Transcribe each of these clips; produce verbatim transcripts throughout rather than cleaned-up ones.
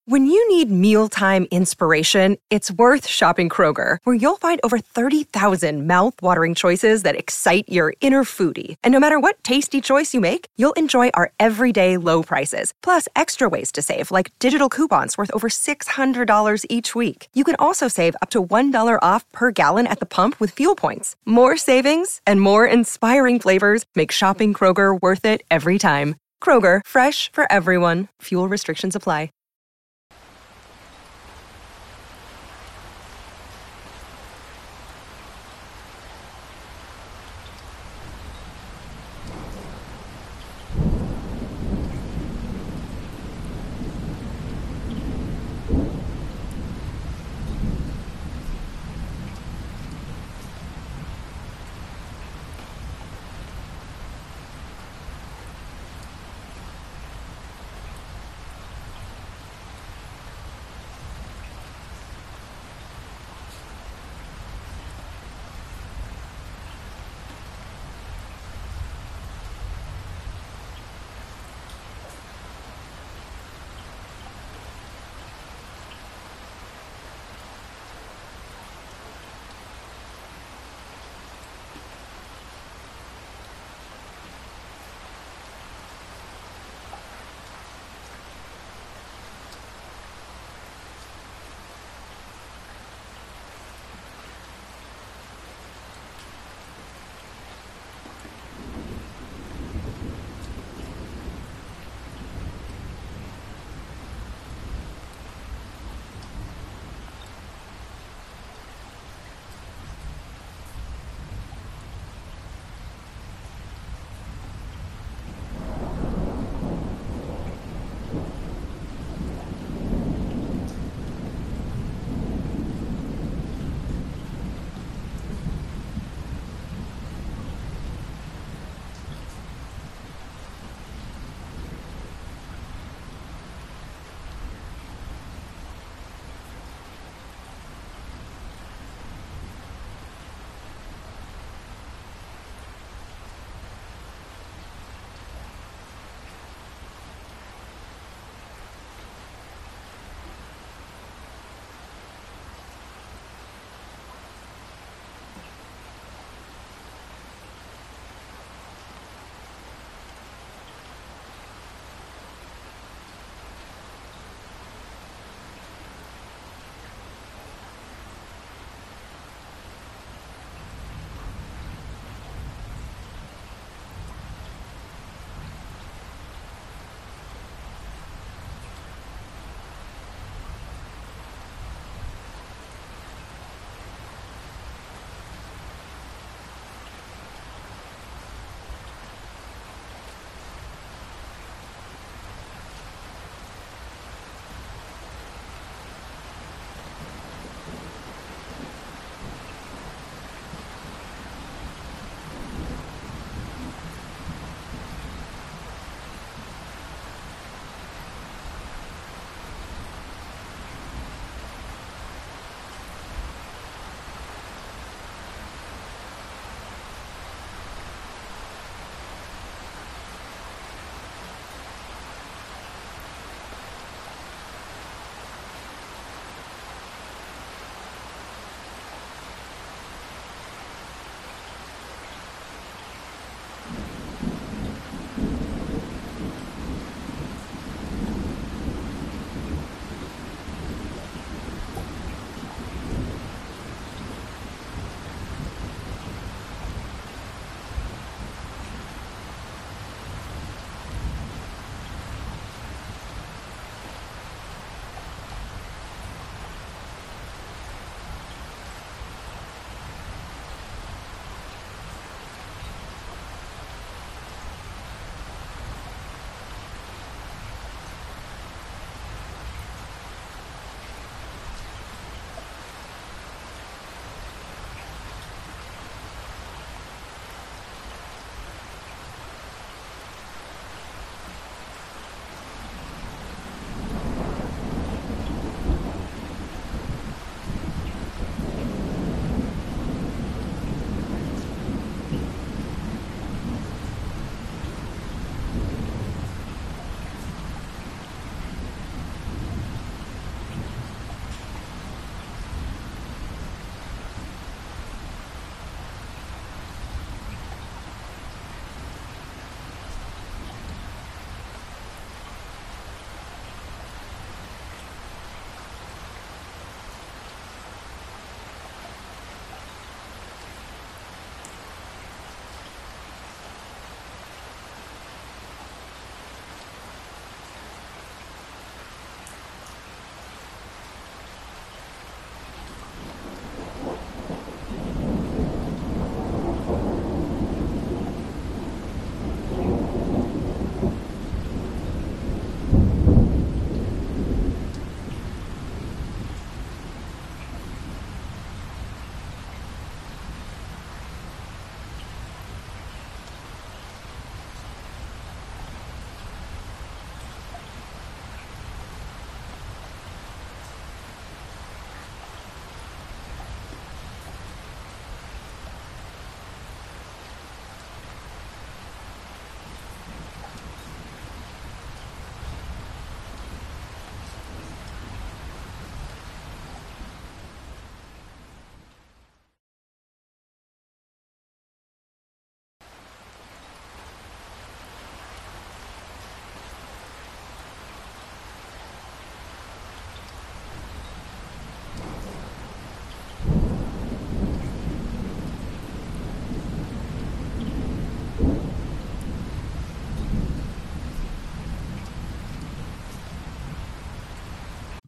When you need mealtime inspiration, it's worth shopping Kroger, where you'll find over thirty thousand mouth-watering choices that excite your inner foodie. And no matter what tasty choice you make, you'll enjoy our everyday low prices, plus extra ways to save, like digital coupons worth over six hundred dollars each week. You can also save up to one dollar off per gallon at the pump with fuel points. More savings and more inspiring flavors make shopping Kroger worth it every time. Kroger, fresh for everyone. Fuel restrictions apply.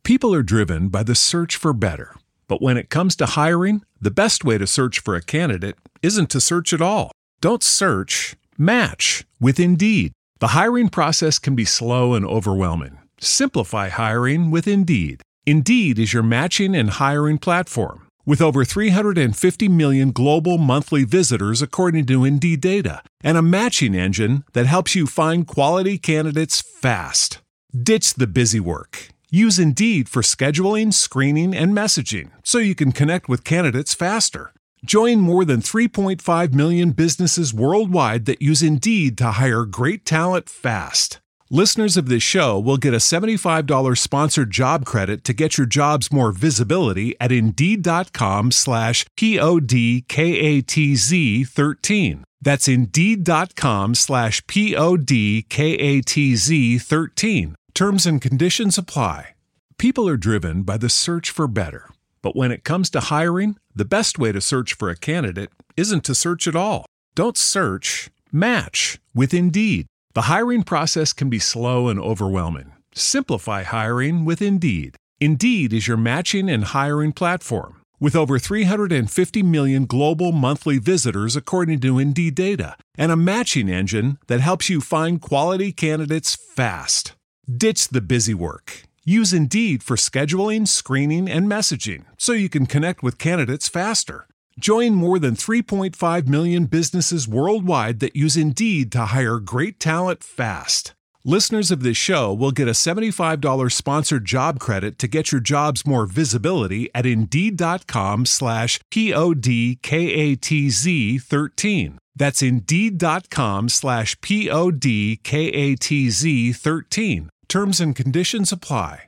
People are driven by the search for better. But when it comes to hiring, the best way to search for a candidate isn't to search at all. Don't search, match with Indeed. The hiring process can be slow and overwhelming. Simplify hiring with Indeed. Indeed is your matching and hiring platform. With over three hundred fifty million global monthly visitors according to Indeed data, and a matching engine that helps you find quality candidates fast. Ditch the busy work. Use Indeed for scheduling, screening, and messaging so you can connect with candidates faster. Join more than three point five million businesses worldwide that use Indeed to hire great talent fast. Listeners of this show will get a seventy-five dollars sponsored job credit to get your jobs more visibility at Indeed.com slash P-O-D-K-A-T-Z 13. That's Indeed.com slash P-O-D-K-A-T-Z 13. Terms and conditions apply. People are driven by the search for better. But when it comes to hiring, the best way to search for a candidate isn't to search at all. Don't search, match with Indeed. The hiring process can be slow and overwhelming. Simplify hiring with Indeed. Indeed is your matching and hiring platform. With over three hundred fifty million global monthly visitors according to Indeed data, and a matching engine that helps you find quality candidates fast. Ditch the busy work. Use Indeed for scheduling, screening, and messaging so you can connect with candidates faster. Join more than three point five million businesses worldwide that use Indeed to hire great talent fast. Listeners of this show will get a seventy-five dollars sponsored job credit to get your jobs more visibility at Indeed.com slash P-O-D-K-A-T-Z 13. That's Indeed.com slash P-O-D-K-A-T-Z 13. Terms and conditions apply.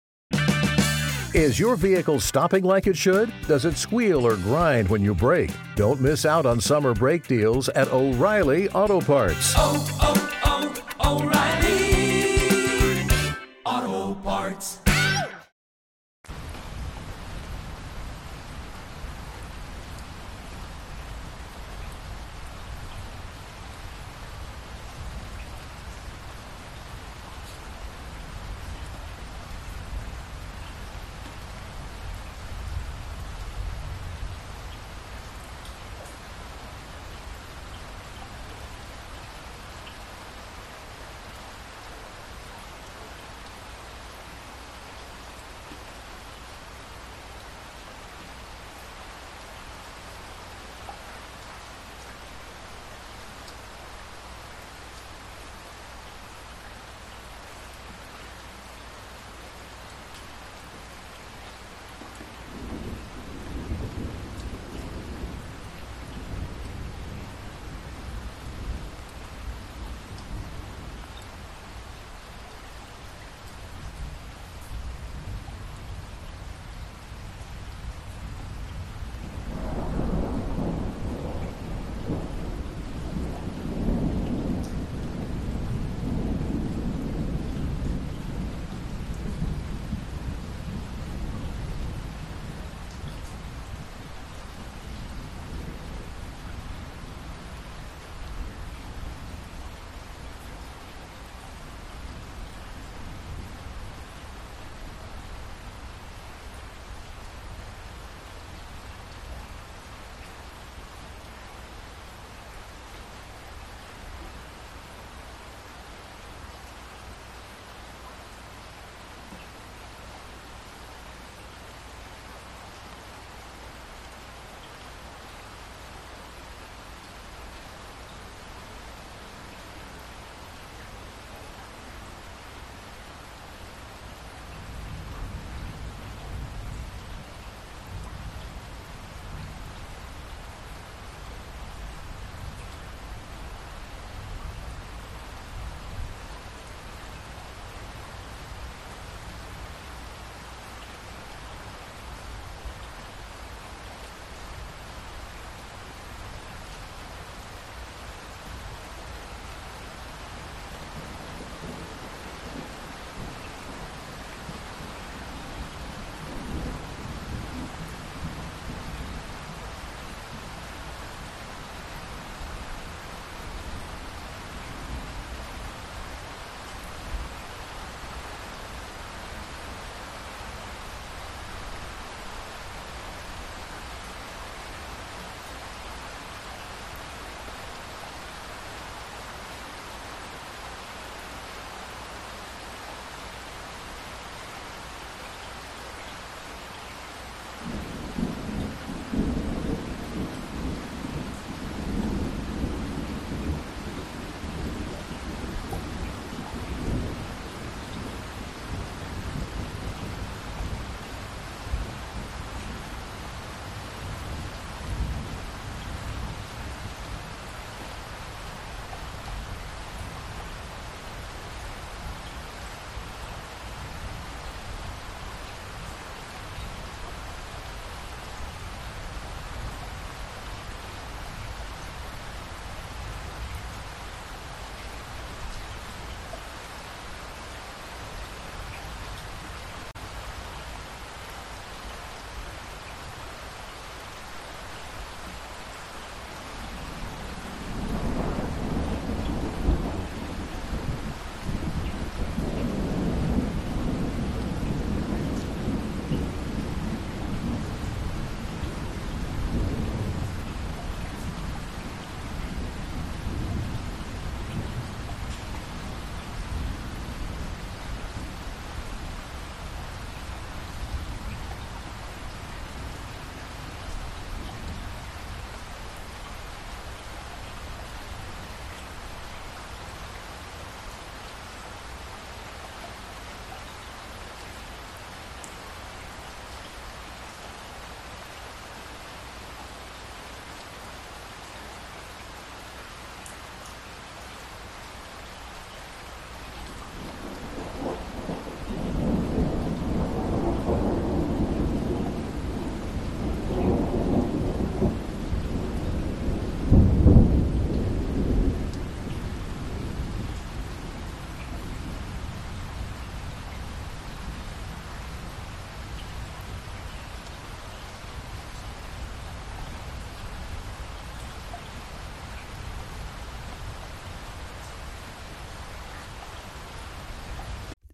Is your vehicle stopping like it should? Does it squeal or grind when you brake? Don't miss out on summer brake deals at O'Reilly Auto Parts. Oh, oh, oh, O'Reilly Auto Parts.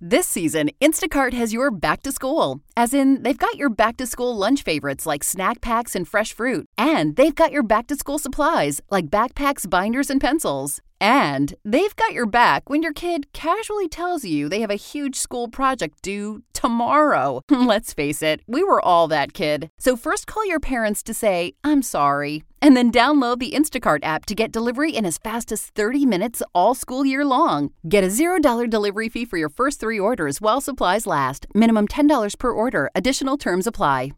This season, Instacart has your back to school. As in, they've got your back to school lunch favorites like snack packs and fresh fruit. And they've got your back to school supplies like backpacks, binders, and pencils. And they've got your back when your kid casually tells you they have a huge school project due tomorrow. Let's face it, we were all that kid. So first call your parents to say, I'm sorry. And then download the Instacart app to get delivery in as fast as thirty minutes all school year long. Get a zero dollars delivery fee for your first three orders while supplies last. Minimum ten dollars per order. Additional terms apply.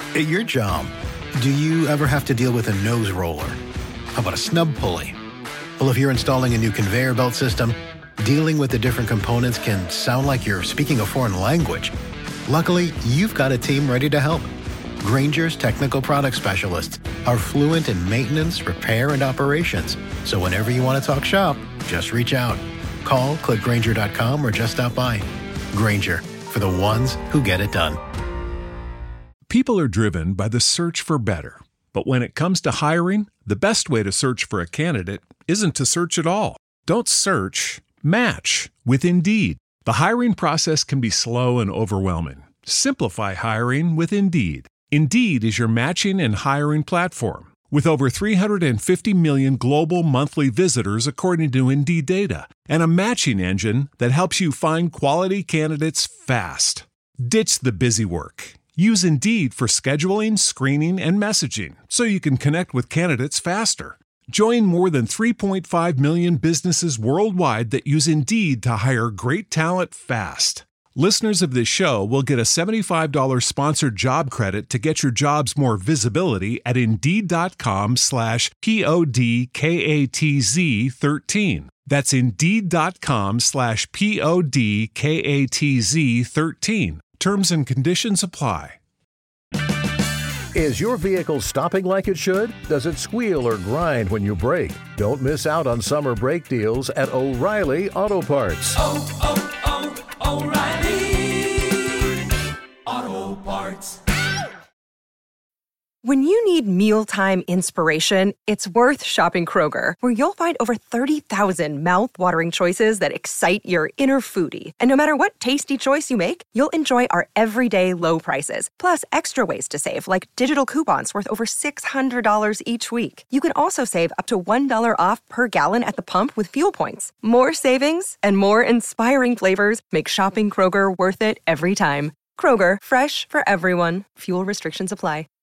At your job, do you ever have to deal with a nose roller? How about a snub pulley? Well, if you're installing a new conveyor belt system, dealing with the different components can sound like you're speaking a foreign language. Luckily, you've got a team ready to help. Grainger's technical product specialists are fluent in maintenance, repair, and operations. So whenever you want to talk shop, just reach out. Call, click Grainger dot com, or just stop by. Grainger, for the ones who get it done. People are driven by the search for better. But when it comes to hiring, the best way to search for a candidate isn't to search at all. Don't search, match with Indeed. The hiring process can be slow and overwhelming. Simplify hiring with Indeed. Indeed is your matching and hiring platform. With over three hundred fifty million global monthly visitors according to Indeed data, and a matching engine that helps you find quality candidates fast. Ditch the busy work. Use Indeed for scheduling, screening, and messaging so you can connect with candidates faster. Join more than three point five million businesses worldwide that use Indeed to hire great talent fast. Listeners of this show will get a seventy-five dollars sponsored job credit to get your jobs more visibility at Indeed.com slash P-O-D-K-A-T-Z 13. That's Indeed.com slash P-O-D-K-A-T-Z 13. Terms and conditions apply. Is your vehicle stopping like it should? Does it squeal or grind when you brake? Don't miss out on summer brake deals at O'Reilly Auto Parts. Oh, oh, oh, O'Reilly Auto Parts. When you need mealtime inspiration, it's worth shopping Kroger, where you'll find over thirty thousand mouth-watering choices that excite your inner foodie. And no matter what tasty choice you make, you'll enjoy our everyday low prices, plus extra ways to save, like digital coupons worth over six hundred dollars each week. You can also save up to one dollar off per gallon at the pump with fuel points. More savings and more inspiring flavors make shopping Kroger worth it every time. Kroger, fresh for everyone. Fuel restrictions apply.